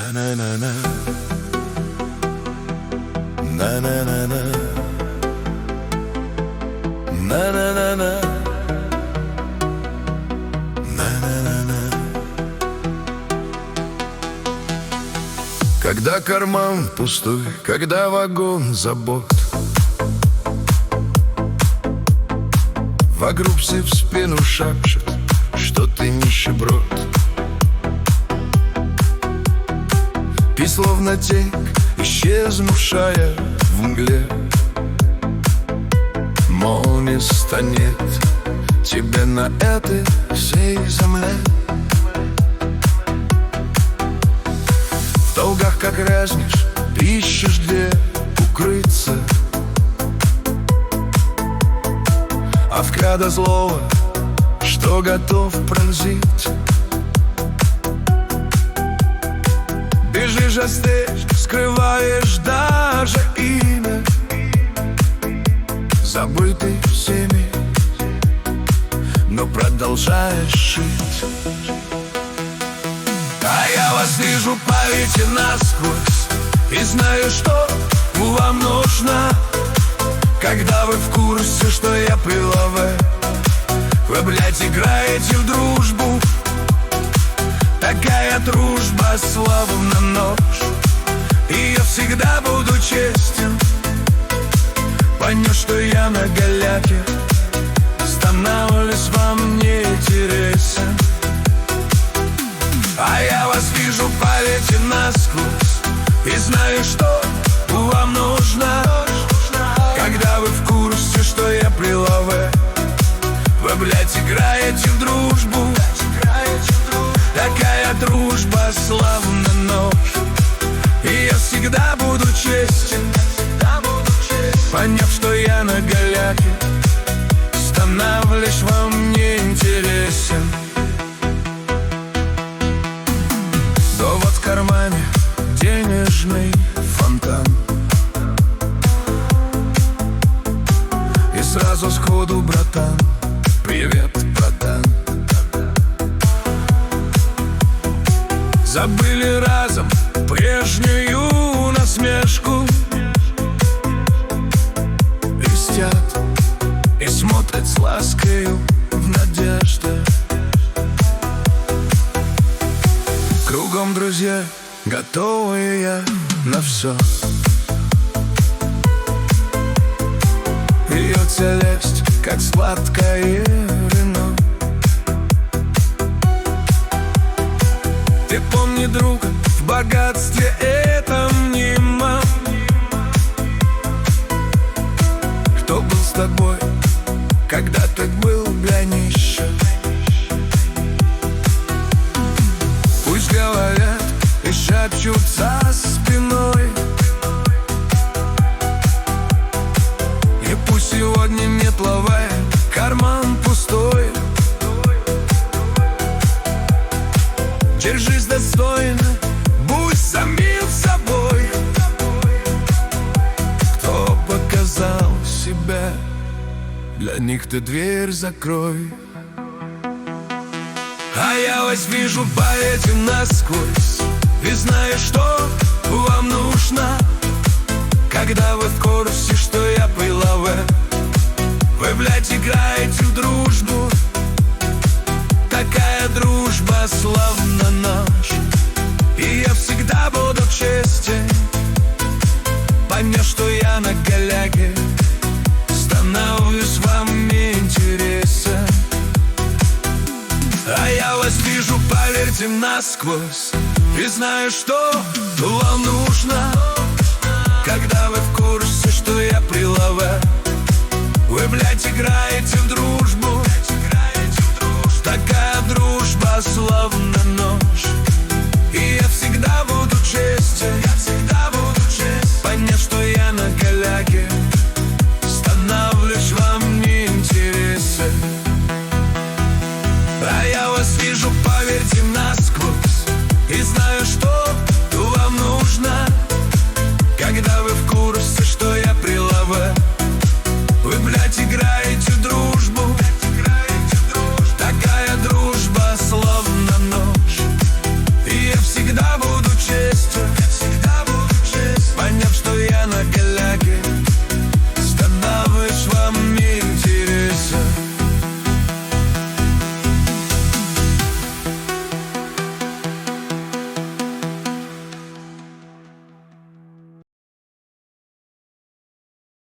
На-на-на-на, на-на-на-на, на-на-на-на, на-на-на-на. Когда карман пустой, когда вагон забот, вокруг все в спину шепчут, что ты нищеброд. И словно тень, исчезнувшая в мгле, мол, места нет тебе на этой всей земле. В долгах как разнишь, ищешь где укрыться, а взгляда злого, что готов пронзить. Бежишь, а здесь скрываешь даже имя, забытый всеми, но продолжаешь жить. А я вас вижу по вете насквозь и знаю, что вам нужно. Когда вы в курсе, что я прилаве, вы, блядь, играете в дружбу. Такая дружба словно нож, и я всегда буду честен. Понял, что я на голяке, становлюсь вам не интересен. А я вас вижу по вете насквозь и знаю, что вам нужно. Когда вы в курсе, что я прилаве, вы, блядь, играете в дружбу. Такая дружба словно нож, и я всегда буду честен. Поняв, что я на голяке, становлюсь вам не интересен. Довод в кармане, денежный фонтан, и сразу сходу, братан, привет, братан. Забыли разом прежнюю насмешку, листят и смотрят с ласкою в надежде. Кругом друзья, готовые на все. Льется лесть, как сладкое вино. Ты помни, друг, в богатстве этом нема. Кто был с тобой, когда ты был для нищих? Пусть говорят и шепчут за спиной, и пусть сегодня нет лавы, карман пустой. Держись достойно, будь самим собой. Кто показал себя, для них ты дверь закрой. А я вас вижу по этим насквозь и знаю, что вам нужно. Когда вы в курсе, что я прилаве, вы, блядь, играете в дружбу. Такая дружба словно нож, и я всегда буду честен. Поняв, что я на голяке, становлюсь вам не интересен. А я вас вижу, поверьте, насквозь и знаю, что вам нужно. Когда вы в курсе, что я прилаве, вы, блядь, играете в дружбу. Такая дружба словно нож,